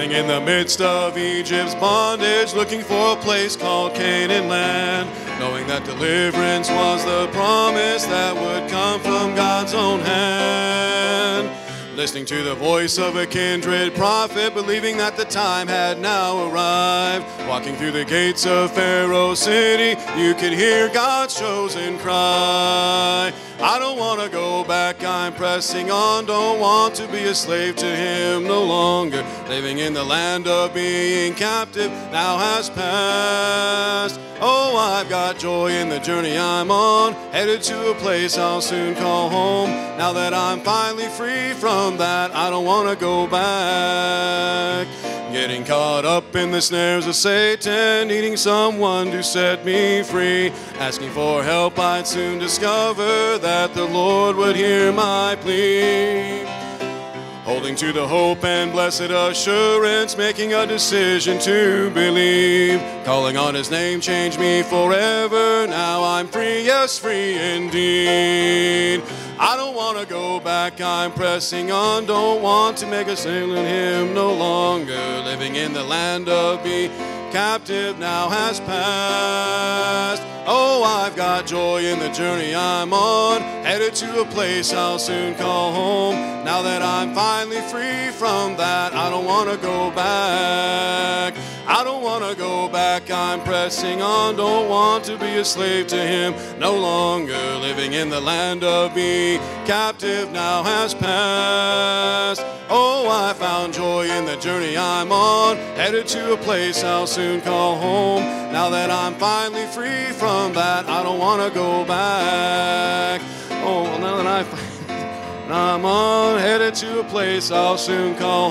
living in the midst of Egypt's bondage, looking for a place called Canaan land, knowing that deliverance was the promise that would come from God's own hand. Listening to the voice of a kindred prophet, believing that the time had now arrived. Walking through the gates of Pharaoh's city, you could hear God's chosen cry. I don't want to go back, I'm pressing on. Don't want to be a slave to him no longer. Living in the land of being captive now has passed. Oh, I've got joy in the journey I'm on, headed to a place I'll soon call home. Now that I'm finally free from that, I don't want to go back. Getting caught up in the snares of Satan, needing someone to set me free. Asking for help, I'd soon discover that the Lord would hear my plea. Holding to the hope and blessed assurance, making a decision to believe. Calling on his name changed me forever. Now I'm free, yes, free indeed. I don't want to go back, I'm pressing on. Don't want to make a sailing hymn no longer. Living in the land of being captive now has passed. Oh, I've got joy in the journey I'm on, headed to a place I'll soon call home. Now that I'm finally free from that, I don't want to go back. I don't want to go back, I'm pressing on. Don't want to be a slave to him no longer. Living in the land of being captive now has passed. Oh, I found joy in the journey I'm on, headed to a place I'll soon call home. Now that I'm finally free from that, I don't want to go back. Oh, now that I'm on, headed to a place I'll soon call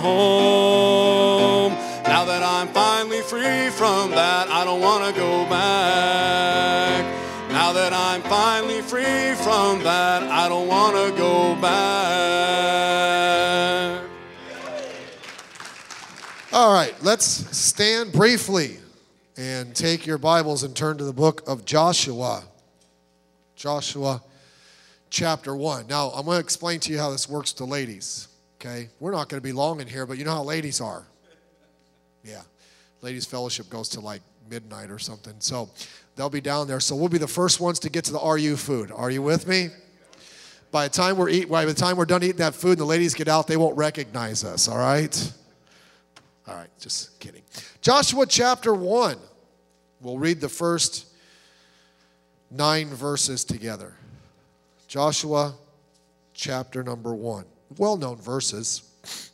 home. Now that I'm finally free from that, I don't want to go back. Now that I'm finally free from that, I don't want to go back. All right, let's stand briefly and take your Bibles and turn to the book of Joshua. Joshua chapter 1. Now, I'm going to explain to you how this works to ladies, okay? We're not going to be long in here, but you know how ladies are. Yeah, ladies fellowship goes to like midnight or something. So they'll be down there. So we'll be the first ones to get to the RU food. Are you with me? By the time we're done eating that food and the ladies get out, they won't recognize us, all right? All right, just kidding. Joshua chapter 1. We'll read the first 9 verses together. Joshua chapter number 1. Well-known verses.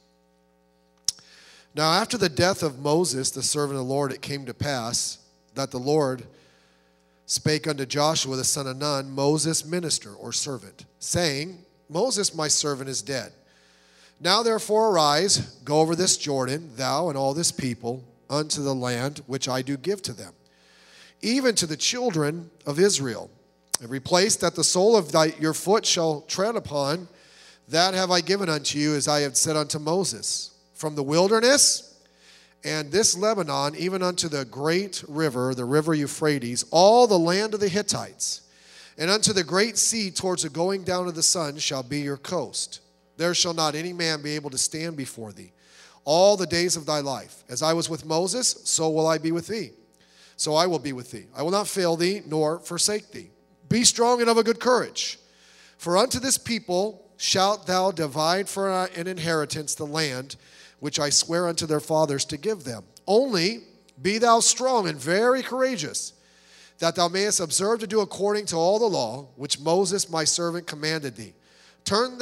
Now, after the death of Moses, the servant of the Lord, it came to pass that the Lord spake unto Joshua, the son of Nun, Moses' minister or servant, saying, Moses, my servant, is dead. Now, therefore, arise, go over this Jordan, thou and all this people, unto the land which I do give to them, even to the children of Israel. Every place that the sole of your foot shall tread upon, that have I given unto you, as I have said unto Moses. From the wilderness and this Lebanon, even unto the great river, the river Euphrates, all the land of the Hittites, and unto the great sea towards the going down of the sun shall be your coast. There shall not any man be able to stand before thee all the days of thy life. As I was with Moses, so will I be with thee. So I will be with thee. I will not fail thee, nor forsake thee. Be strong and of a good courage. For unto this people shalt thou divide for an inheritance the land which I swear unto their fathers to give them. Only be thou strong and very courageous, that thou mayest observe to do according to all the law which Moses my servant commanded thee. Turn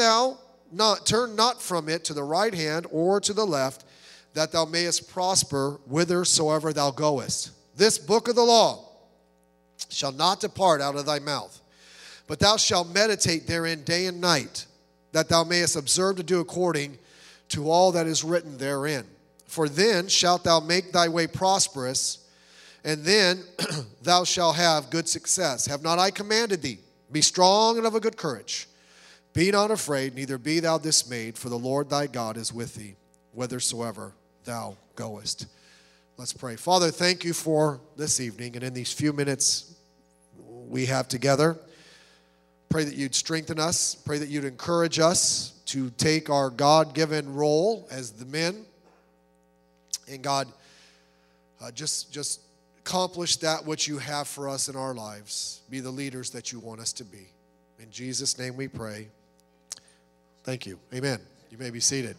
not from it to the right hand or to the left, that thou mayest prosper whithersoever thou goest. This book of the law shall not depart out of thy mouth, but thou shalt meditate therein day and night, that thou mayest observe to do according to all that is written therein. For then shalt thou make thy way prosperous, and then thou shalt have good success. Have not I commanded thee? Be strong and of a good courage. Be not afraid, neither be thou dismayed, for the Lord thy God is with thee, whithersoever thou goest. Let's pray. Father, thank you for this evening, and in these few minutes we have together, pray that you'd strengthen us, pray that you'd encourage us to take our God-given role as the men And God, just accomplish that which you have for us in our lives. Be the leaders that you want us to be. In Jesus' name we pray. Thank you. Amen. You may be seated.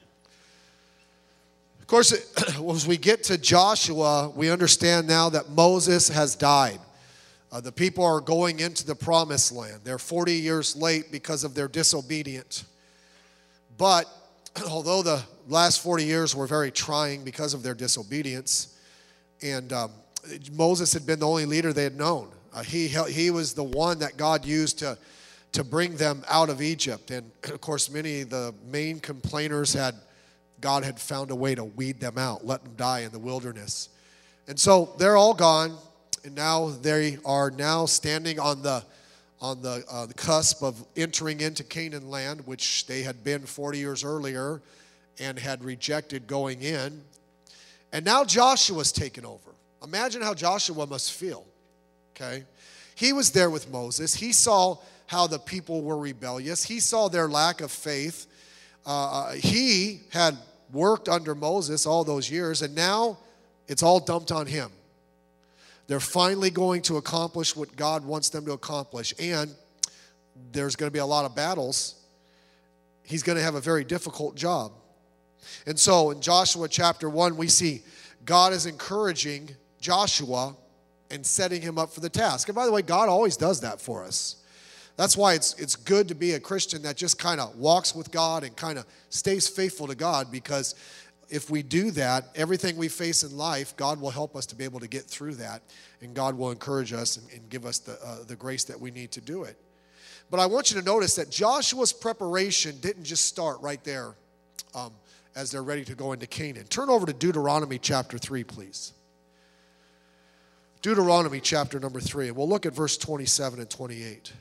Of course, as we get to Joshua, we understand now that Moses has died. The people are going into the promised land. They're 40 years late because of their disobedience. But although the last 40 years were very trying because of their disobedience, and Moses had been the only leader they had known. He was the one that God used to bring them out of Egypt. And of course, many of the main complainers God had found a way to weed them out, let them die in the wilderness. And so they're all gone, and now they are now standing on the cusp of entering into Canaan land, which they had been 40 years earlier and had rejected going in. And now Joshua's taken over. Imagine how Joshua must feel, okay? He was there with Moses. He saw how the people were rebellious. He saw their lack of faith. He had worked under Moses all those years, and now it's all dumped on him. They're finally going to accomplish what God wants them to accomplish, and there's going to be a lot of battles. He's going to have a very difficult job. And so in Joshua chapter 1, we see God is encouraging Joshua and setting him up for the task. And by the way, God always does that for us. That's why it's good to be a Christian that just kind of walks with God and kind of stays faithful to God, because if we do that, everything we face in life, God will help us to be able to get through that, and God will encourage us and give us the grace that we need to do it. But I want you to notice that Joshua's preparation didn't just start right there as they're ready to go into Canaan. Turn over to Deuteronomy chapter 3, please. Deuteronomy chapter number 3, and we'll look at verse 27 and 28.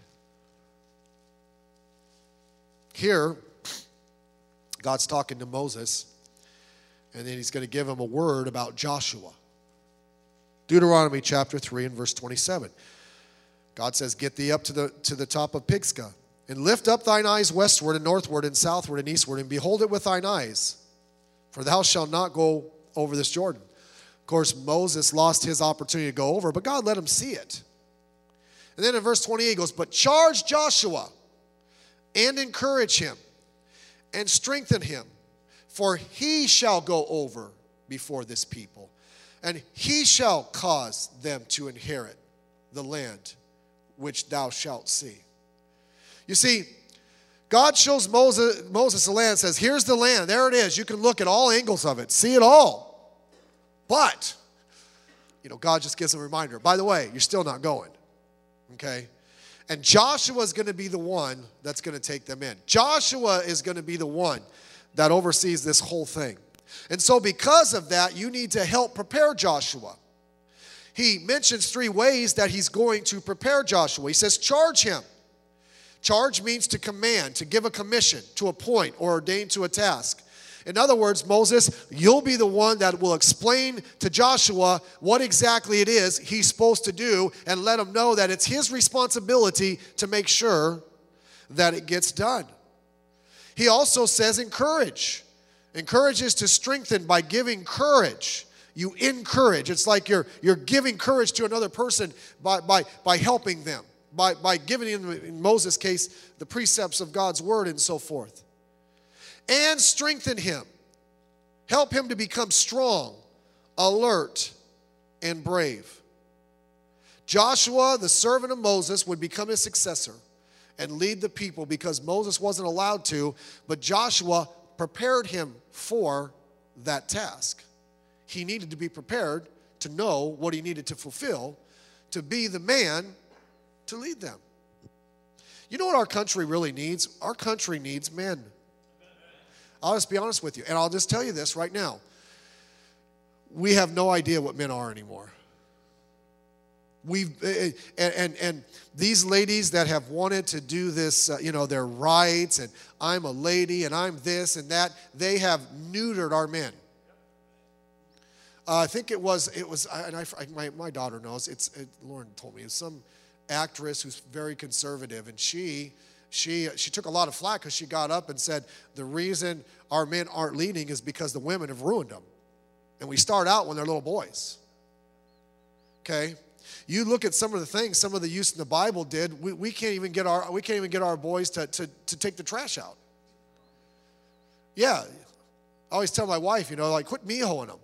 Here, God's talking to Moses, and then he's going to give him a word about Joshua. Deuteronomy chapter 3 and verse 27. God says, "Get thee up to the top of Pisgah, and lift up thine eyes westward and northward and southward and eastward, and behold it with thine eyes, for thou shalt not go over this Jordan." Of course, Moses lost his opportunity to go over, but God let him see it. And then in verse 28, he goes, "But charge Joshua, and encourage him, and strengthen him, for he shall go over before this people, and he shall cause them to inherit the land which thou shalt see." You see, God shows Moses the land, says, here's the land, there it is. You can look at all angles of it, see it all. But, God just gives a reminder, by the way, you're still not going, okay? And Joshua is going to be the one that's going to take them in. Joshua is going to be the one that oversees this whole thing. And so because of that, you need to help prepare Joshua. He mentions 3 ways that he's going to prepare Joshua. He says, charge him. Charge means to command, to give a commission, to appoint, or ordain to a task. In other words, Moses, you'll be the one that will explain to Joshua what exactly it is he's supposed to do, and let him know that it's his responsibility to make sure that it gets done. He also says encourage. Encourage is to strengthen by giving courage. You encourage. It's like you're giving courage to another person by helping them, by giving them, in Moses' case, the precepts of God's word and so forth. And strengthen him. Help him to become strong, alert, and brave. Joshua, the servant of Moses, would become his successor and lead the people, because Moses wasn't allowed to, but Joshua prepared him for that task. He needed to be prepared to know what he needed to fulfill, to be the man to lead them. You know what our country really needs? Our country needs men. I'll just be honest with you, and I'll just tell you this right now. We have no idea what men are anymore. And these ladies that have wanted to do this, their rights, and I'm a lady, and I'm this and that, they have neutered our men. I think it was, and my daughter knows. Lauren told me, it's some actress who's very conservative, and she took a lot of flack because she got up and said the reason our men aren't leading is because the women have ruined them. And we start out when they're little boys. Okay? You look at some of the things some of the youth in the Bible did. We can't even get our boys to take the trash out. Yeah. I always tell my wife, like, quit me-hoing them.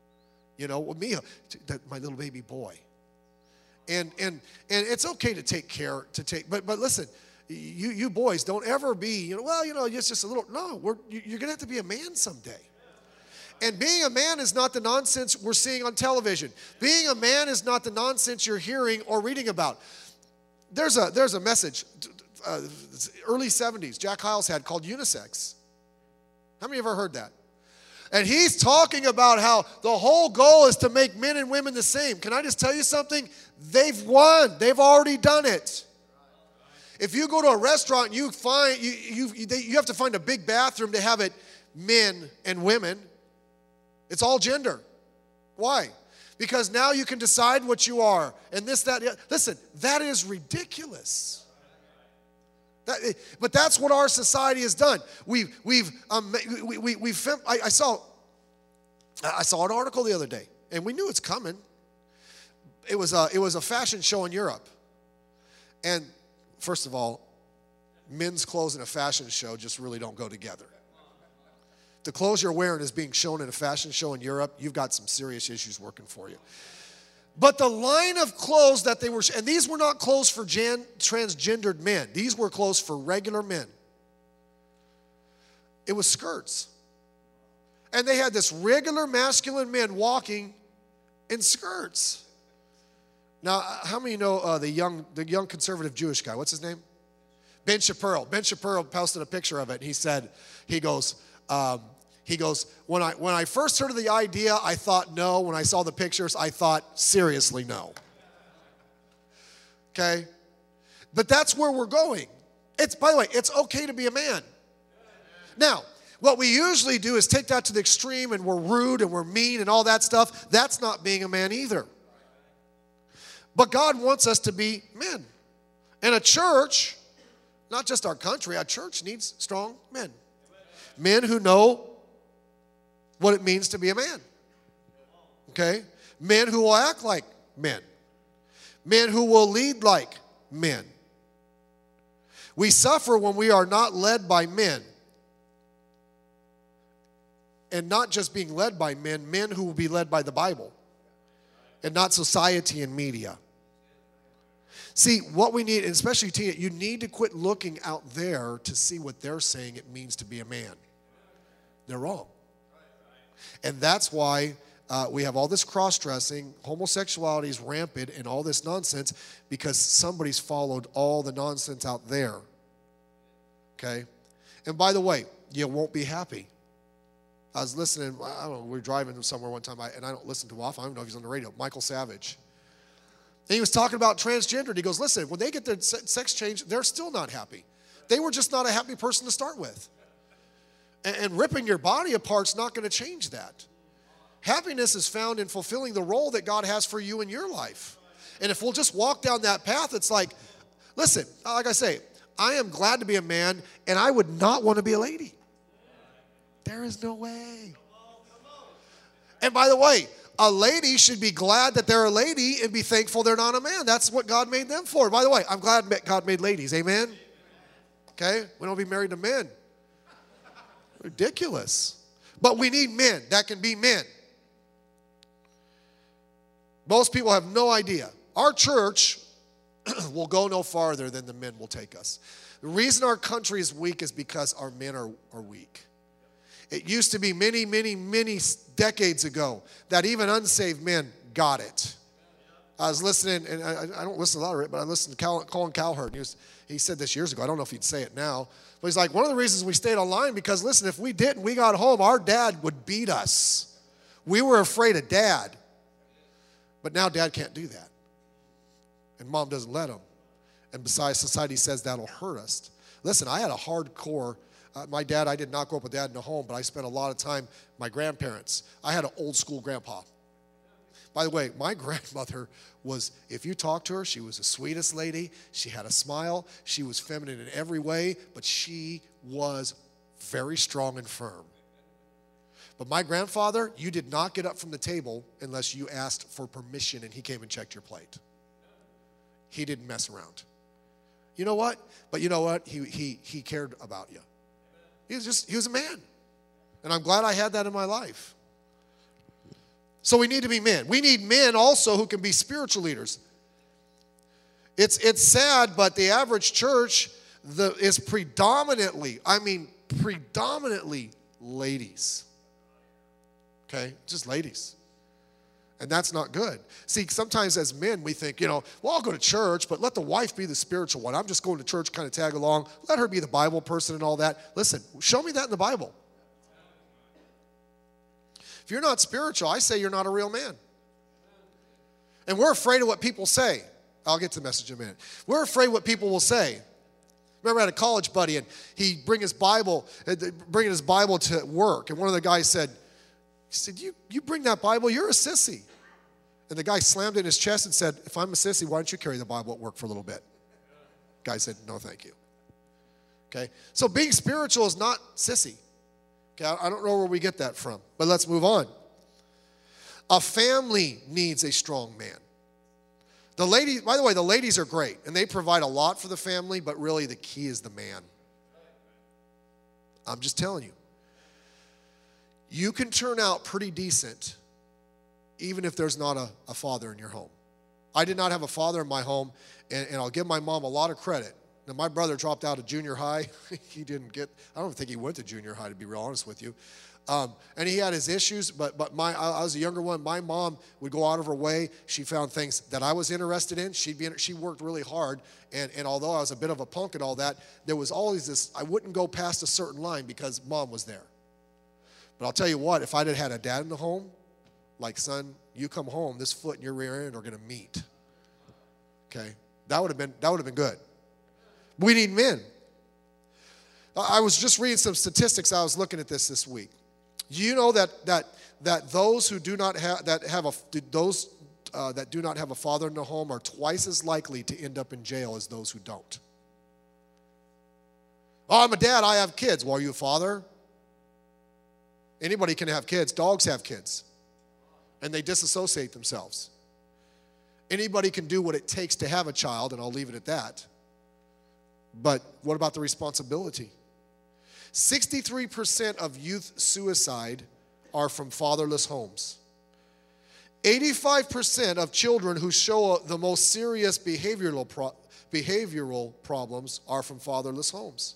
My little baby boy. And it's okay to take care, but listen, you boys don't ever be, it's just a little, no, you're going to have to be a man someday. And being a man is not the nonsense we're seeing on television. Being a man is not the nonsense you're hearing or reading about. There's a message, early 70s, Jack Hyles had called Unisex. How many of you ever heard that? And he's talking about how the whole goal is to make men and women the same. Can I just tell you something? They've won. They've already done it. If you go to a restaurant, you have to find a big bathroom to have it men and women. It's all gender. Why? Because now you can decide what you are. And this, that. Listen, that is ridiculous. But that's what our society has done. I saw an article the other day, and we knew it's coming. It was a fashion show in Europe. And first of all, men's clothes in a fashion show just really don't go together. The clothes you're wearing is being shown in a fashion show in Europe, you've got some serious issues working for you. But the line of clothes that they were, and these were not clothes for transgendered men. These were clothes for regular men. It was skirts. And they had this regular masculine men walking in skirts. Now, how many know the young conservative Jewish guy? What's his name? Ben Shapiro. Ben Shapiro posted a picture of it. And he goes, when I first heard of the idea, I thought no. When I saw the pictures, I thought seriously no. Okay? But that's where we're going. By the way, it's okay to be a man. Now, what we usually do is take that to the extreme and we're rude and we're mean and all that stuff. That's not being a man either. But God wants us to be men. And a church, not just our country, a church needs strong men. Men who know what it means to be a man. Okay? Men who will act like men. Men who will lead like men. We suffer when we are not led by men. And not just being led by men who will be led by the Bible. And not society and media. See, what we need, and especially you need to quit looking out there to see what they're saying it means to be a man. They're wrong. And that's why we have all this cross-dressing, homosexuality is rampant, and all this nonsense because somebody's followed all the nonsense out there. Okay? And by the way, you won't be happy. I was listening, I don't know, we were driving somewhere one time, and I don't listen to often, I don't know if he's on the radio, Michael Savage. And he was talking about transgender. He goes, listen, when they get their sex change, they're still not happy. They were just not a happy person to start with. And ripping your body apart's not going to change that. Happiness is found in fulfilling the role that God has for you in your life. And if we'll just walk down that path, it's like, listen, like I say, I am glad to be a man, and I would not want to be a lady. There is no way. And by the way, a lady should be glad that they're a lady and be thankful they're not a man. That's what God made them for. By the way, I'm glad God made ladies. Amen? Okay? We don't be married to men. Ridiculous. But we need men that can be men. Most people have no idea. Our church will go no farther than the men will take us. The reason our country is weak is because our men are weak. It used to be many, many, many decades ago that even unsaved men got it. I was listening, and I don't listen to a lot of it, but I listened to Colin Cowherd. He said this years ago. I don't know if he'd say it now. But he's like, one of the reasons we stayed online, because listen, if we didn't, we got home, our dad would beat us. We were afraid of dad. But now dad can't do that. And mom doesn't let him. And besides, society says that'll hurt us. Listen, I had a hardcore, my dad, I did not grow up with dad in the home, but I spent a lot of time, my grandparents. I had an old school grandpa. By the way, my grandmother was, if you talk to her, she was the sweetest lady. She had a smile. She was feminine in every way, but she was very strong and firm. But my grandfather, you did not get up from the table unless you asked for permission and he came and checked your plate. He didn't mess around. You know what? But you know what? He cared about you. He was a man. And I'm glad I had that in my life. So we need to be men. We need men also who can be spiritual leaders. It's sad, but the average church is predominantly ladies. Okay? Just ladies. And that's not good. See, sometimes as men we think, well, I'll go to church, but let the wife be the spiritual one. I'm just going to church, kind of tag along. Let her be the Bible person and all that. Listen, show me that in the Bible. If you're not spiritual, I say you're not a real man. And we're afraid of what people say. I'll get to the message in a minute. We're afraid what people will say. Remember, I had a college buddy, and he'd bringing his Bible to work. And one of the guys said, you bring that Bible, you're a sissy. And the guy slammed it in his chest and said, if I'm a sissy, why don't you carry the Bible at work for a little bit? The guy said, no, thank you. Okay? So being spiritual is not sissy. Okay? I don't know where we get that from, but let's move on. A family needs a strong man. The ladies, by the way, the ladies are great, and they provide a lot for the family, but really the key is the man. I'm just telling you. You can turn out pretty decent even if there's not a father in your home. I did not have a father in my home, and I'll give my mom a lot of credit. Now, my brother dropped out of junior high. I don't think he went to junior high, to be real honest with you. And he had his issues, but I was a younger one. My mom would go out of her way. She found things that I was interested in. She worked really hard, and although I was a bit of a punk and all that, there was always this, I wouldn't go past a certain line because mom was there. But I'll tell you what, if I'd had a dad in the home, like, son, you come home, this foot and your rear end are going to meet. Okay? That would have been good. We need men. I was just reading some statistics. I was looking at this week. You know that those who do not have that do not have a father in the home are twice as likely to end up in jail as those who don't. Oh, I'm a dad, I have kids. Well, are you a father? Anybody can have kids. Dogs have kids. And they disassociate themselves. Anybody can do what it takes to have a child, and I'll leave it at that. But what about the responsibility? 63% of youth suicide are from fatherless homes. 85% of children who show the most serious behavioral problems are from fatherless homes.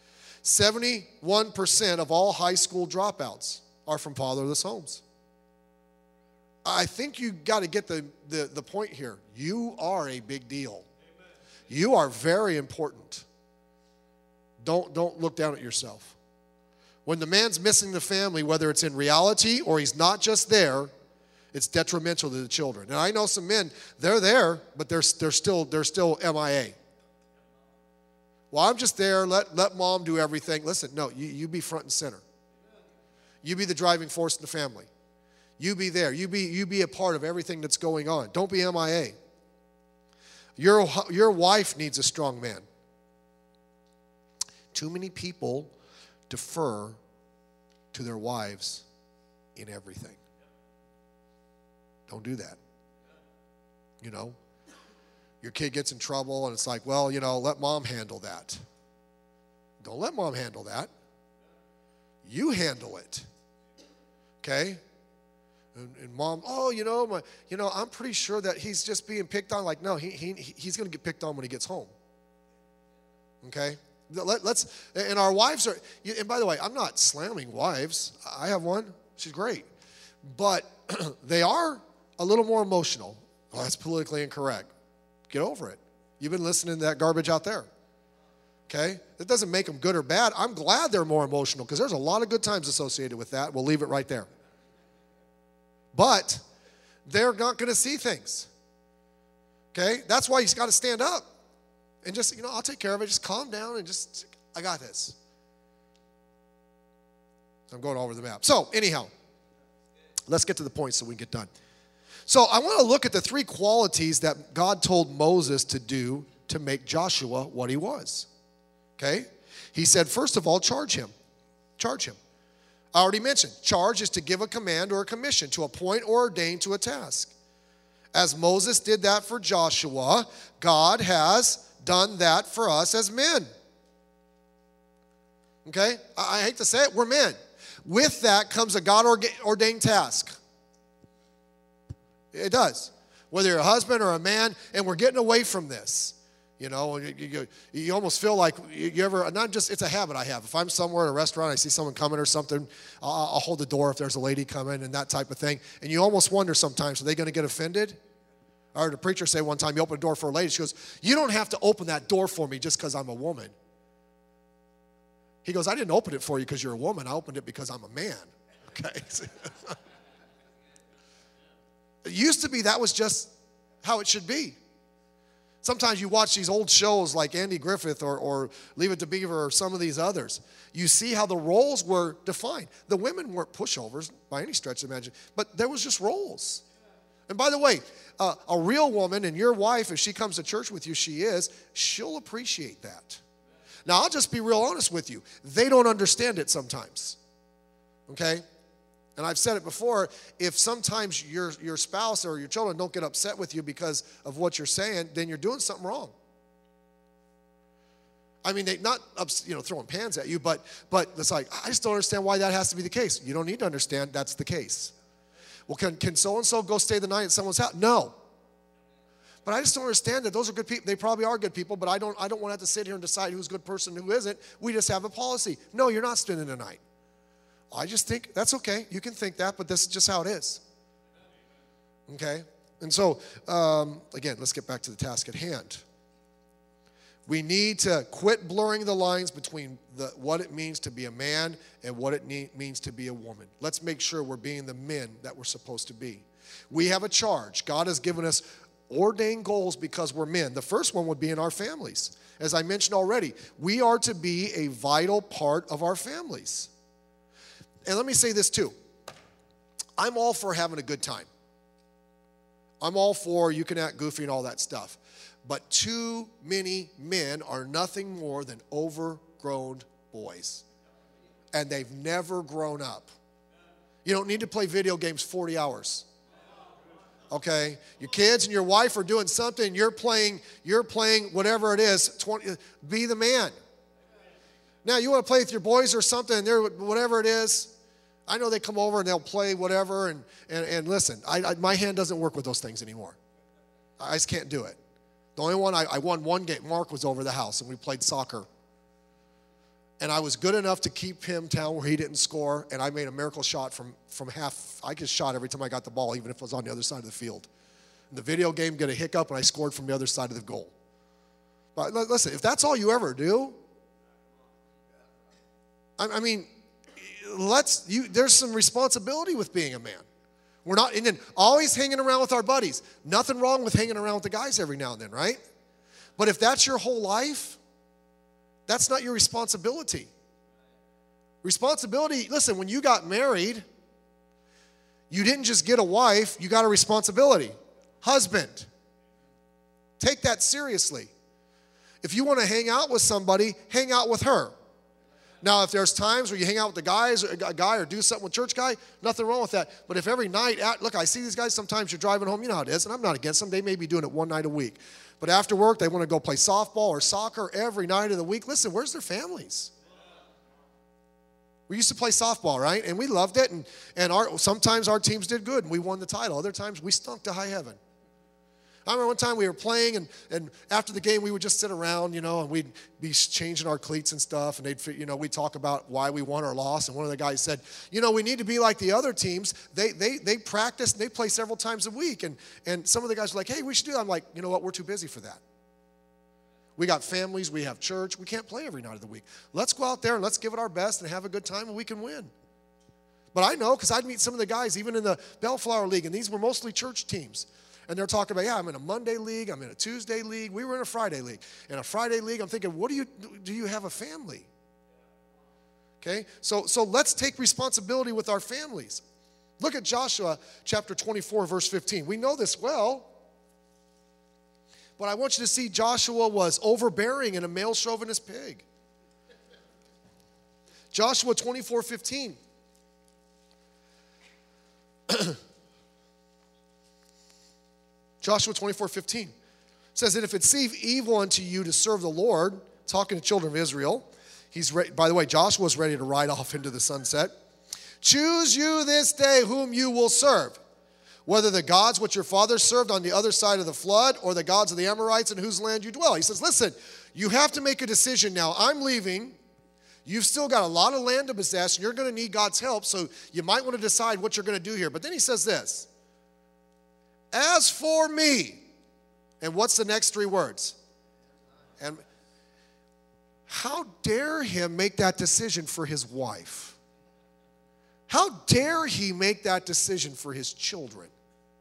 71% of all high school dropouts are from fatherless homes. I think you got to get the point here. You are a big deal. You are very important. Don't look down at yourself. When the man's missing the family, whether it's in reality or he's not just there, it's detrimental to the children. And I know some men, they're there, but they're still MIA. Well, I'm just there, let mom do everything. Listen, no, you be front and center. You be the driving force in the family. You be there. You be a part of everything that's going on. Don't be MIA. Your wife needs a strong man. Too many people defer to their wives in everything. Don't do that. Your kid gets in trouble and it's like, well, let mom handle that. Don't let mom handle that. You handle it. Okay? And mom, I'm pretty sure that he's just being picked on. Like, no, he's going to get picked on when he gets home. Okay? And our wives are, and by the way, I'm not slamming wives. I have one. She's great. But they are a little more emotional. Well, that's politically incorrect. Get over it. You've been listening to that garbage out there. Okay? That doesn't make them good or bad. I'm glad they're more emotional because there's a lot of good times associated with that. We'll leave it right there. But they're not going to see things. Okay? That's why you've got to stand up and just, I'll take care of it. Just calm down and I got this. I'm going all over the map. So, anyhow, let's get to the point so we can get done. So, I want to look at the 3 qualities that God told Moses to do to make Joshua what he was. Okay? He said, first of all, charge him. Charge him. I already mentioned, charge is to give a command or a commission, to appoint or ordain to a task. As Moses did that for Joshua, God has done that for us as men. Okay? I hate to say it, we're men. With that comes a God-ordained task. It does. Whether you're a husband or a man, and we're getting away from this. You know, you almost feel like you ever, not just, it's a habit I have. If I'm somewhere at a restaurant, I see someone coming or something, I'll hold the door if there's a lady coming and that type of thing. And you almost wonder sometimes, are they going to get offended? I heard a preacher say one time, he opened a door for a lady. She goes, you don't have to open that door for me just because I'm a woman. He goes, I didn't open it for you because you're a woman. I opened it because I'm a man. Okay. It used to be that was just how it should be. Sometimes you watch these old shows like Andy Griffith or Leave It to Beaver or some of these others. You see how the roles were defined. The women weren't pushovers by any stretch of the imagination, but there was just roles. And by the way, a real woman, and your wife, if she comes to church with you, she'll appreciate that. Now, I'll just be real honest with you. They don't understand it sometimes, okay? And I've said it before, if sometimes your spouse or your children don't get upset with you because of what you're saying, then you're doing something wrong. I mean, they not throwing pans at you, but it's like, I just don't understand why that has to be the case. You don't need to understand that's the case. Well, can so-and-so go stay the night at someone's house? No. But I just don't understand that those are good people. They probably are good people, but I don't want to have to sit here and decide who's a good person and who isn't. We just have a policy. No, you're not spending the night. I just think that's okay. You can think that, but this is just how it is. Okay? And so, again, let's get back to the task at hand. We need to quit blurring the lines between what it means to be a man and what it means to be a woman. Let's make sure we're being the men that we're supposed to be. We have a charge. God has given us ordained goals because we're men. The first one would be in our families. As I mentioned already, we are to be a vital part of our families. And let me say this too. I'm all for having a good time. I'm all for you can act goofy and all that stuff. But too many men are nothing more than overgrown boys. And they've never grown up. You don't need to play video games 40 hours. Okay? Your kids and your wife are doing something, you're playing whatever it is, be the man. Now, you want to play with your boys or something, whatever it is, I know they come over and they'll play whatever, and listen, my hand doesn't work with those things anymore. I just can't do it. The only one, I won one game. Mark was over the house, and we played soccer. And I was good enough to keep him down where he didn't score, and I made a miracle shot from half. I just shot every time I got the ball, even if it was on the other side of the field. And the video game got a hiccup, and I scored from the other side of the goal. But listen, if that's all you ever do, I mean, there's some responsibility with being a man. We're not, and then always hanging around with our buddies. Nothing wrong with hanging around with the guys every now and then, right? But if that's your whole life, that's not your responsibility. Responsibility, listen, when you got married, you didn't just get a wife, you got a responsibility. Husband. Take that seriously. If you want to hang out with somebody, hang out with her. Now, if there's times where you hang out with the guys, or a guy, or do something with church guy, nothing wrong with that. But if every night, look, I see these guys, sometimes you're driving home, you know how it is, and I'm not against them. They may be doing it one night a week. But after work, they want to go play softball or soccer every night of the week. Listen, where's their families? We used to play softball, right? And we loved it, and sometimes our teams did good, and we won the title. Other times, we stunk to high heaven. I remember one time we were playing, and after the game, we would just sit around, and we'd be changing our cleats and stuff, and we'd talk about why we won or lost. And one of the guys said, we need to be like the other teams. They practice, and they play several times a week. And some of the guys were like, hey, we should do that. I'm like, you know what? We're too busy for that. We got families. We have church. We can't play every night of the week. Let's go out there, and let's give it our best and have a good time, and we can win. But I know, because I'd meet some of the guys, even in the Bellflower League, and these were mostly church teams. And they're talking about, I'm in a Monday league, I'm in a Tuesday league, we were in a Friday league. In a Friday league, I'm thinking, do you have a family? Okay, so let's take responsibility with our families. Look at Joshua chapter 24, verse 15. We know this well, but I want you to see Joshua was overbearing and a male chauvinist pig. Joshua 24:15. Joshua 24:15 says that if it seem evil unto you to serve the Lord, talking to children of Israel, by the way, Joshua's ready to ride off into the sunset. Choose you this day whom you will serve, whether the gods which your fathers served on the other side of the flood or the gods of the Amorites in whose land you dwell. He says, listen, you have to make a decision now. I'm leaving. You've still got a lot of land to possess, and you're going to need God's help, so you might want to decide what you're going to do here. But then he says this, as for me, and what's the next three words? And how dare him make that decision for his wife? How dare he make that decision for his children?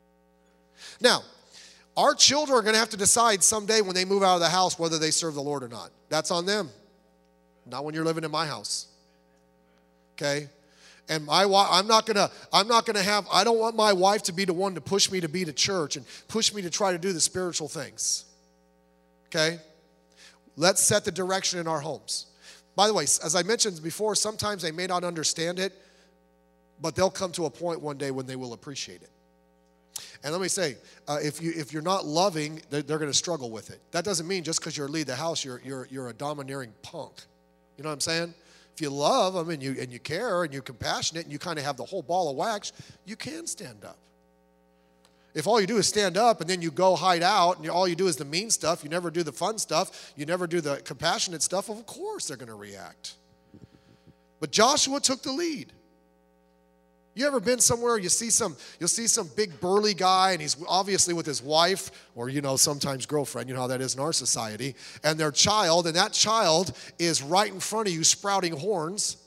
Now, our children are going to have to decide someday when they move out of the house whether they serve the Lord or not. That's on them. Not when you're living in my house. Okay? And I don't want my wife to be the one to push me to be to church and push me to try to do the spiritual things. Okay? Let's set the direction in our homes. By the way, as I mentioned before, sometimes they may not understand it, but they'll come to a point one day when they will appreciate it. And let me say, if you're not loving, they're going to struggle with it. That doesn't mean just because you're lead the house, you're a domineering punk. You know what I'm saying? If you love them and you care and you're compassionate and you kind of have the whole ball of wax, you can stand up. If all you do is stand up and then you go hide out and all you do is the mean stuff, you never do the fun stuff, you never do the compassionate stuff, of course they're going to react. But Joshua took the lead. You ever been somewhere, you'll see some big burly guy and he's obviously with his wife or, sometimes girlfriend, you know how that is in our society, and their child, and that child is right in front of you sprouting horns.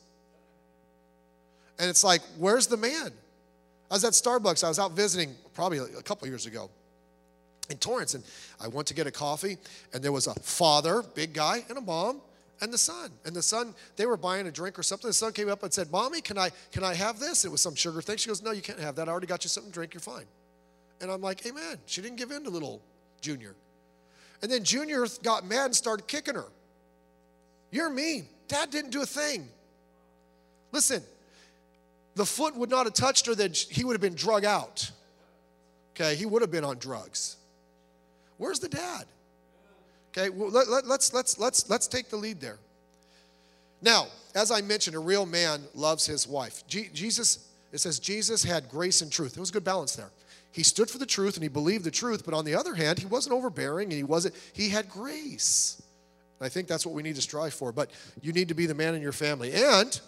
And it's like, where's the man? I was at Starbucks. I was out visiting probably a couple years ago in Torrance, and I went to get a coffee, and there was a father, big guy, and a mom, and the son. And the son, they were buying a drink or something. The son came up and said, Mommy, can I have this? It was some sugar thing. She goes, no, you can't have that. I already got you something to drink. You're fine. And I'm like, amen. She didn't give in to little Junior. And then Junior got mad and started kicking her. You're mean. Dad didn't do a thing. Listen, the foot would not have touched her, then he would have been drug out. Okay, he would have been on drugs. Where's the dad? Okay, well, let's take the lead there. Now, as I mentioned, a real man loves his wife. It says Jesus had grace and truth. There was a good balance there. He stood for the truth and he believed the truth, but on the other hand, he wasn't overbearing and he had grace. And I think that's what we need to strive for. But you need to be the man in your family. And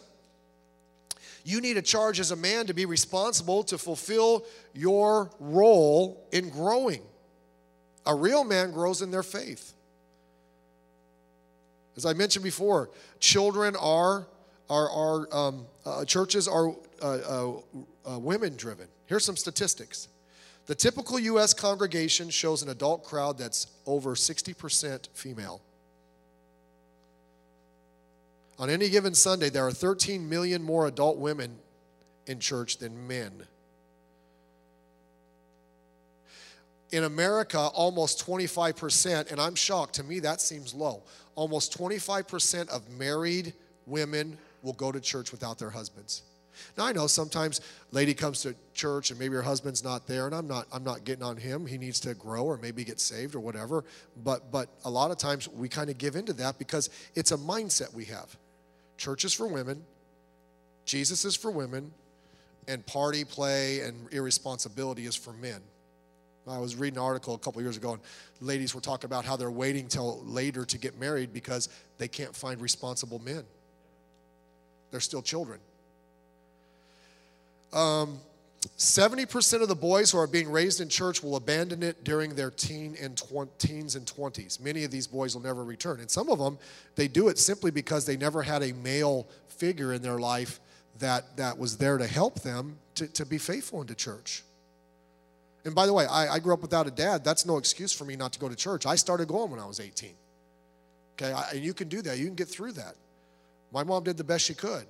you need a charge as a man to be responsible to fulfill your role in growing. A real man grows in their faith. As I mentioned before, children churches are women-driven. Here's some statistics. The typical U.S. congregation shows an adult crowd that's over 60% female. On any given Sunday, there are 13 million more adult women in church than men. In America, almost 25%, and I'm shocked, to me that seems low, almost 25% of married women will go to church without their husbands. Now I know sometimes a lady comes to church and maybe her husband's not there, and I'm not getting on him. He needs to grow or maybe get saved or whatever. But a lot of times we kind of give into that because it's a mindset we have. Church is for women, Jesus is for women, and party, play, and irresponsibility is for men. I was reading an article a couple years ago, and ladies were talking about how they're waiting till later to get married because they can't find responsible men. They're still children. 70% of the boys who are being raised in church will abandon it during their teens and 20s. Many of these boys will never return. And some of them, they do it simply because they never had a male figure in their life that was there to help them to be faithful into church. And by the way, I grew up without a dad. That's no excuse for me not to go to church. I started going when I was 18. Okay, and you can do that. You can get through that. My mom did the best she could.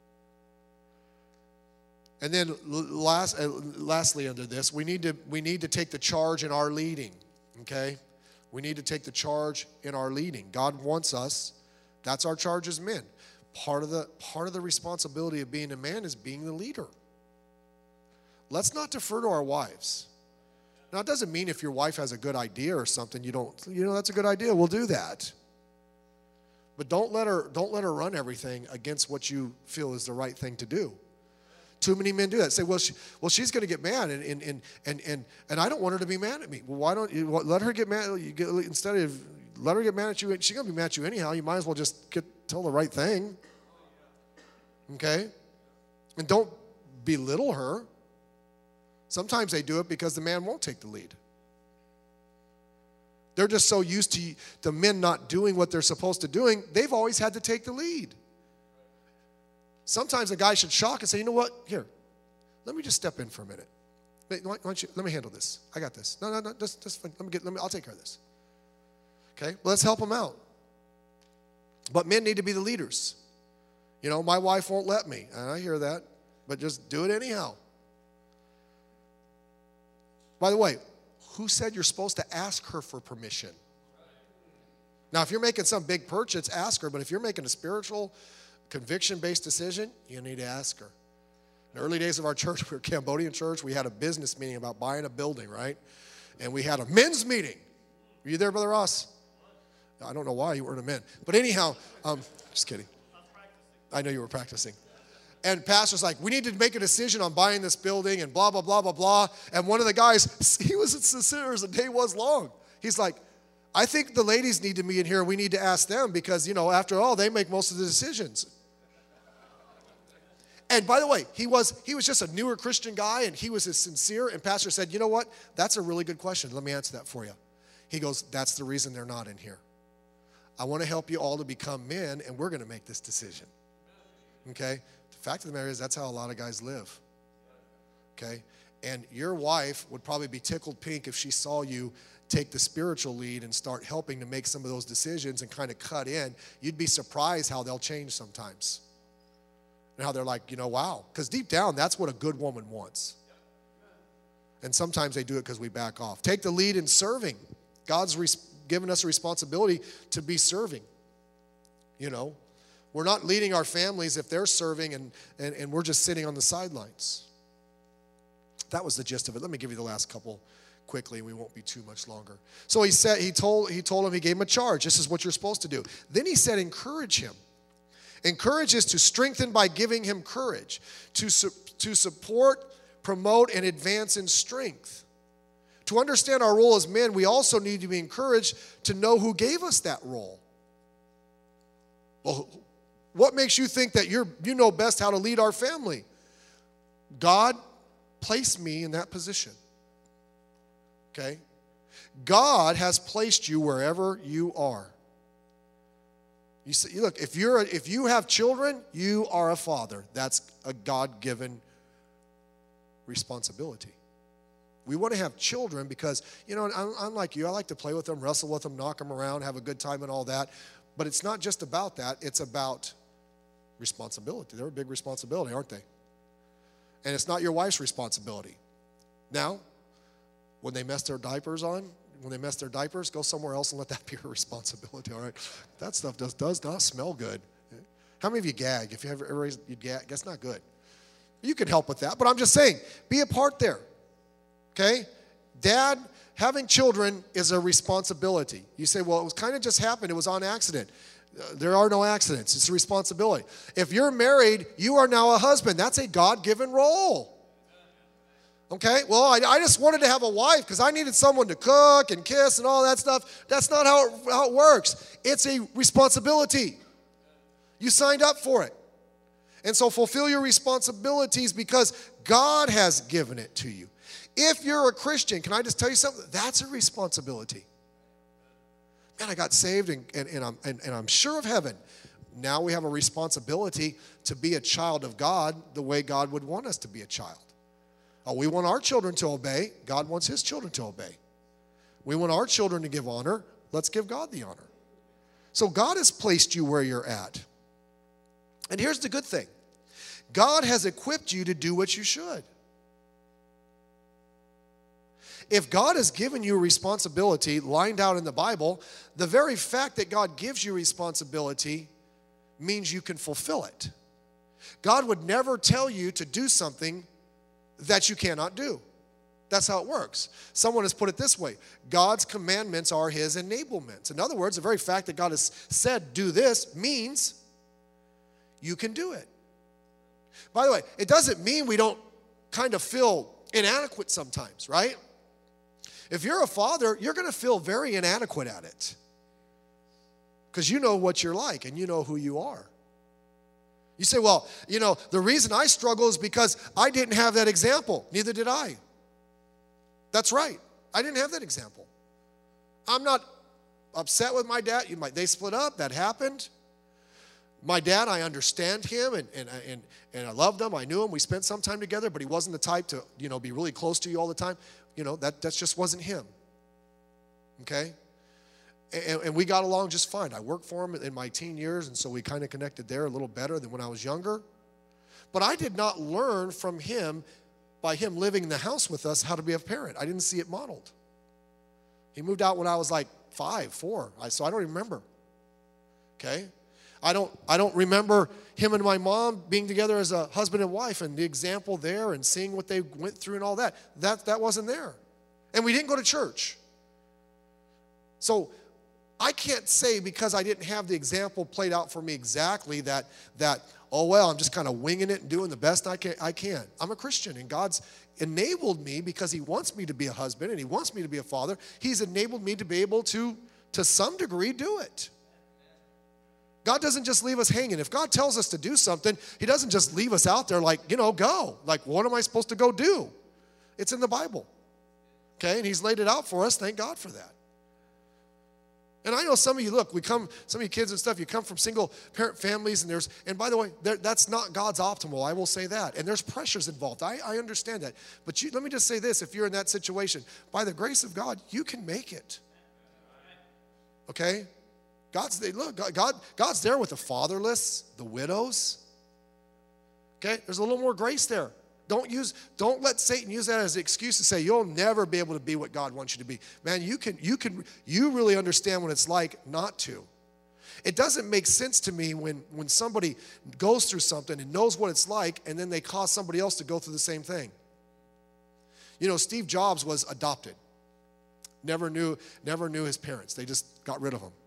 And then lastly under this, we need to take the charge in our leading, okay? We need to take the charge in our leading. God wants us. That's our charge as men. Part of the responsibility of being a man is being the leader. let's not defer to our wives. Now, it doesn't mean if your wife has a good idea or something, that's a good idea, we'll do that. But don't let her run everything against what you feel is the right thing to do. Too many men do that. Say, well, she's going to get mad, and I don't want her to be mad at me. Well, why don't you let her get mad? Instead of let her get mad at you, she's going to be mad at you anyhow. You might as well just tell the right thing. Okay? And don't belittle her. Sometimes they do it because the man won't take the lead. They're just so used to the men not doing what they're supposed to doing, they've always had to take the lead. Sometimes a guy should shock and say, you know what? Here, let me just step in for a minute. Why don't you, let me handle this. I got this. No, just fine. I'll take care of this. Okay? Well, let's help him out. But men need to be the leaders. My wife won't let me. And I hear that. But just do it anyhow. By the way, who said you're supposed to ask her for permission? Now, if you're making some big purchase, ask her. But if you're making a spiritual, conviction-based decision, you need to ask her. In the early days of our church, we were a Cambodian church. We had a business meeting about buying a building, right? And we had a men's meeting. Were you there, Brother Ross? I don't know why you weren't a man. But anyhow, just kidding. I know you were practicing. And pastor's like, we need to make a decision on buying this building and blah, blah, blah, blah, blah. And one of the guys, he was as sincere as the day was long. He's like, I think the ladies need to be in here. We need to ask them because, after all, they make most of the decisions. And by the way, he was just a newer Christian guy, and he was as sincere. And pastor said, you know what? That's a really good question. Let me answer that for you. He goes, that's the reason they're not in here. I want to help you all to become men, and we're going to make this decision. Okay? The fact of the matter is that's how a lot of guys live. Okay? And your wife would probably be tickled pink if she saw you take the spiritual lead and start helping to make some of those decisions and kind of cut in. You'd be surprised how they'll change sometimes. And how they're like, wow. Because deep down, that's what a good woman wants. And sometimes they do it because we back off. Take the lead in serving. God's given us a responsibility to be serving. We're not leading our families if they're serving and we're just sitting on the sidelines. That was the gist of it. Let me give you the last couple quickly. We won't be too much longer. So he told him, he gave him a charge. This is what you're supposed to do. Then he said, encourage him. Encourage is to strengthen by giving him courage, to support, promote, and advance in strength. To understand our role as men, we also need to be encouraged to know who gave us that role. Well, what makes you think that you know best how to lead our family? God placed me in that position. Okay? God has placed you wherever you are. You see, look, if you have children, you are a father. That's a God-given responsibility. We want to have children because, I'm like you. I like to play with them, wrestle with them, knock them around, have a good time and all that. But it's not just about that. It's about responsibility. They're a big responsibility, aren't they? And it's not your wife's responsibility. Now, when they mess their diapers, go somewhere else and let that be your responsibility, all right? That stuff does not smell good. How many of you gag? If you ever you gag, that's not good. You can help with that, but I'm just saying, be a part there, okay? Dad, having children is a responsibility. You say, well, it was kind of just happened. It was on accident. There are no accidents. It's a responsibility. If you're married, you are now a husband. That's a God-given role. Okay? Well, I just wanted to have a wife because I needed someone to cook and kiss and all that stuff. That's not how it works. It's a responsibility. You signed up for it. And so fulfill your responsibilities because God has given it to you. If you're a Christian, can I just tell you something? That's a responsibility. Man, I got saved and I'm sure of heaven. Now we have a responsibility to be a child of God the way God would want us to be a child. Oh, we want our children to obey. God wants his children to obey. We want our children to give honor. Let's give God the honor. So God has placed you where you're at. And here's the good thing. God has equipped you to do what you should. If God has given you a responsibility lined out in the Bible, the very fact that God gives you responsibility means you can fulfill it. God would never tell you to do something that you cannot do. That's how it works. Someone has put it this way: God's commandments are his enablements. In other words, the very fact that God has said, do this, means you can do it. By the way, it doesn't mean we don't kind of feel inadequate sometimes, right? If you're a father, you're going to feel very inadequate at it, because you know what you're like and you know who you are. You say, well, the reason I struggle is because I didn't have that example. Neither did I. That's right. I didn't have that example. I'm not upset with my dad. They split up. That happened. My dad, I understand him, and I loved him. I knew him. We spent some time together, but he wasn't the type to, be really close to you all the time. That just wasn't him. Okay? And we got along just fine. I worked for him in my teen years, and so we kind of connected there a little better than when I was younger. But I did not learn from him, by him living in the house with us, how to be a parent. I didn't see it modeled. He moved out when I was like 5, 4, so I don't even remember. Okay? I don't remember him and my mom being together as a husband and wife, and the example there and seeing what they went through and all that. That wasn't there. And we didn't go to church. So I can't say because I didn't have the example played out for me exactly that oh, well, I'm just kind of winging it and doing the best I can. I'm a Christian, and God's enabled me because he wants me to be a husband and he wants me to be a father. He's enabled me to be able to some degree, do it. God doesn't just leave us hanging. If God tells us to do something, he doesn't just leave us out there like, go. Like, what am I supposed to go do? It's in the Bible. Okay, and he's laid it out for us. Thank God for that. And I know some of you, some of you kids and stuff, you come from single parent families, and by the way, that's not God's optimal. I will say that. And there's pressures involved. I understand that. But let me just say this: if you're in that situation, by the grace of God, you can make it. Okay? God's there with the fatherless, the widows. Okay? There's a little more grace there. Don't let Satan use that as an excuse to say you'll never be able to be what God wants you to be. Man, you really understand what it's like not to. It doesn't make sense to me when somebody goes through something and knows what it's like, and then they cause somebody else to go through the same thing. Steve Jobs was adopted. Never knew his parents. They just got rid of him.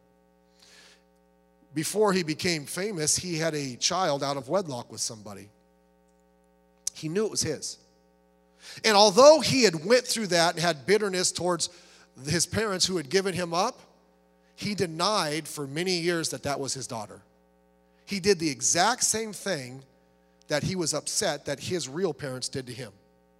Before he became famous, he had a child out of wedlock with somebody. He knew it was his. And although he had went through that and had bitterness towards his parents who had given him up, he denied for many years that was his daughter. He did the exact same thing that he was upset that his real parents did to him.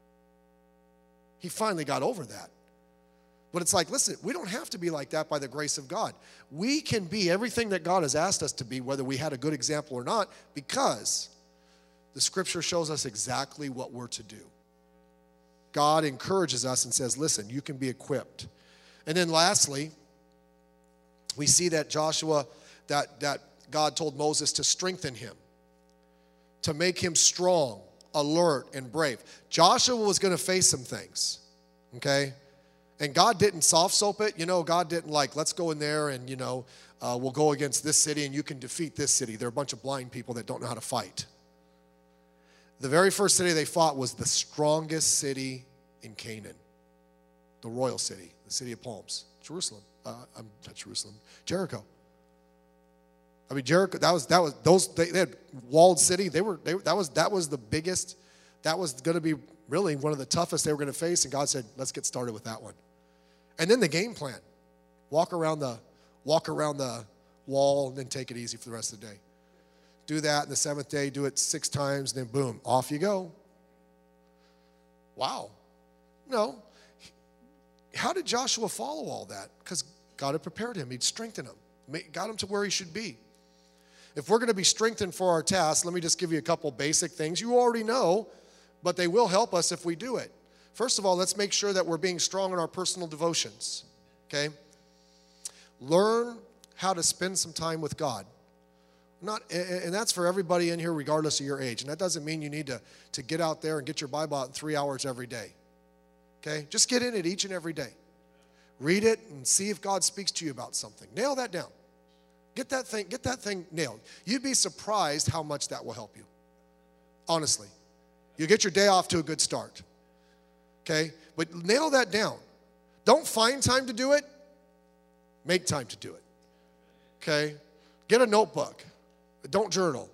He finally got over that. But it's like, listen, we don't have to be like that by the grace of God. We can be everything that God has asked us to be, whether we had a good example or not, because the scripture shows us exactly what we're to do. God encourages us and says, listen, you can be equipped. And then lastly, we see that that God told Moses to strengthen him, to make him strong, alert, and brave. Joshua was going to face some things, okay? And God didn't soft soap it. God didn't let's go in there and, we'll go against this city and you can defeat this city. They're a bunch of blind people that don't know how to fight. The very first city they fought was the strongest city in Canaan, the royal city, the city of palms, Jerusalem. Not Jerusalem, Jericho. I mean, Jericho. They had walled city. That was the biggest. That was going to be really one of the toughest they were going to face. And God said, "Let's get started with that one." And then the game plan: walk around the wall, and then take it easy for the rest of the day. Do that in the seventh day, do it 6 times, then boom, off you go. Wow. No. How did Joshua follow all that? Because God had prepared him. He'd strengthened him, got him to where he should be. If we're going to be strengthened for our task, let me just give you a couple basic things. You already know, but they will help us if we do it. First of all, let's make sure that we're being strong in our personal devotions, okay? Learn how to spend some time with God. And that's for everybody in here, regardless of your age. And that doesn't mean you need to get out there and get your Bible out in 3 hours every day. Okay? Just get in it each and every day. Read it and see if God speaks to you about something. Nail that down. Get that thing nailed. You'd be surprised how much that will help you. Honestly. You get your day off to a good start. Okay? But nail that down. Don't find time to do it. Make time to do it. Okay? Get a notebook. Don't journal.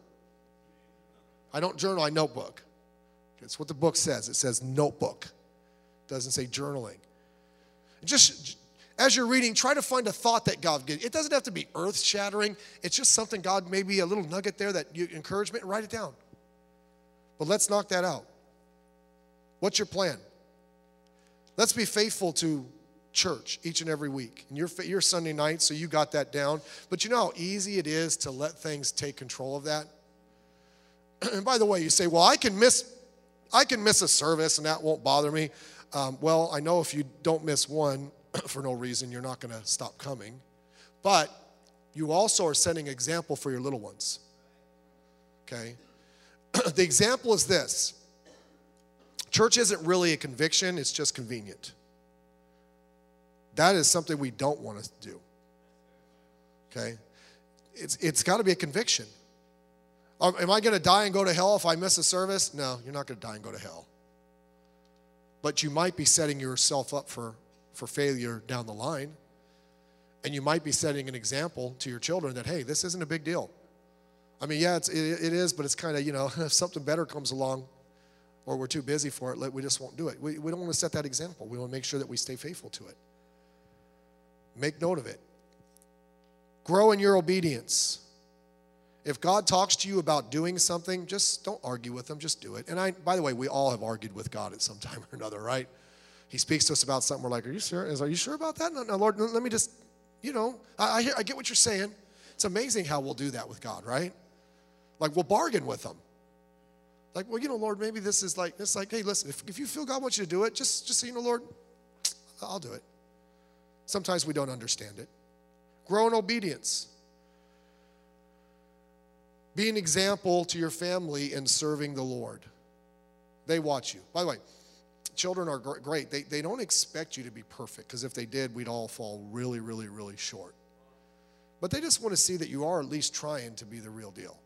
I don't journal, I notebook. That's what the book says. It says notebook. It doesn't say journaling. Just as you're reading, try to find a thought that God gives. It doesn't have to be earth-shattering. It's just something God, maybe a little nugget there that you encouragement, and write it down. But let's knock that out. What's your plan? Let's be faithful to church each and every week. And you're Sunday night, so you got that down. But you know how easy it is to let things take control of that? And by the way, you say, well, I can miss a service and that won't bother me. Well, I know if you don't miss one for no reason, you're not going to stop coming. But you also are setting an example for your little ones. Okay? The example is this. Church isn't really a conviction, it's just convenient. That is something we don't want to do. Okay? It's got to be a conviction. Am I going to die and go to hell if I miss a service? No, you're not going to die and go to hell. But you might be setting yourself up for failure down the line. And you might be setting an example to your children that, hey, this isn't a big deal. I mean, yeah, it is, but it's kind of, if something better comes along or we're too busy for it, we just won't do it. We don't want to set that example. We want to make sure that we stay faithful to it. Make note of it. Grow in your obedience. If God talks to you about doing something, just don't argue with him, just do it. And by the way, we all have argued with God at some time or another, right? He speaks to us about something, we're like, are you sure? Are you sure about that? No, Lord, let me just, I get what you're saying. It's amazing how we'll do that with God, right? Like we'll bargain with him. Like, well, Lord, maybe this is like, hey, listen, if you feel God wants you to do it, just so Lord, I'll do it. Sometimes we don't understand it. Grow in obedience. Be an example to your family in serving the Lord. They watch you. By the way, children are great. They don't expect you to be perfect, because if they did, we'd all fall really, really, really short. But they just want to see that you are at least trying to be the real deal.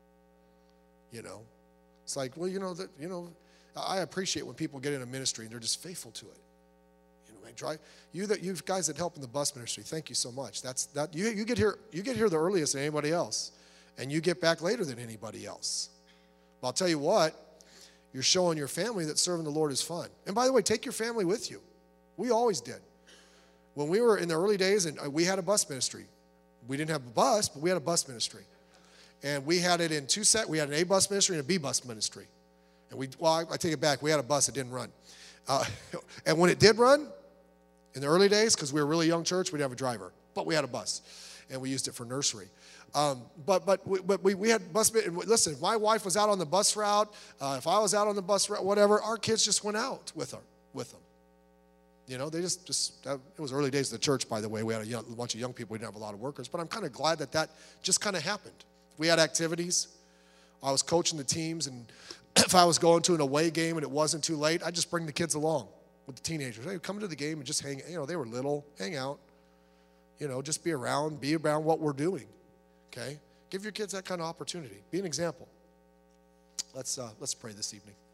It's like, well, I appreciate when people get into ministry and they're just faithful to it. You guys that help in the bus ministry, thank you so much. You get here the earliest than anybody else, and you get back later than anybody else. But I'll tell you what, you're showing your family that serving the Lord is fun. And by the way, take your family with you. We always did. When we were in the early days, and we had a bus ministry. We didn't have a bus, but we had a bus ministry. And we had it in two sets. We had an A bus ministry and a B bus ministry. And I take it back. We had a bus that didn't run. And when it did run, in the early days, because we were a really young church, we didn't have a driver. But we had a bus. And we used it for nursery. But we had bus. Listen, if my wife was out on the bus route, if I was out on the bus route, whatever, our kids just went out with them. They just it was early days of the church, by the way. We had a bunch of young people. We didn't have a lot of workers. But I'm kind of glad that just kind of happened. We had activities. I was coaching the teams. And if I was going to an away game and it wasn't too late, I'd just bring the kids along with the teenagers. Hey, come to the game and just hang. They were little. Hang out. Just be around what we're doing. Okay? Give your kids that kind of opportunity. Be an example. Let's pray this evening.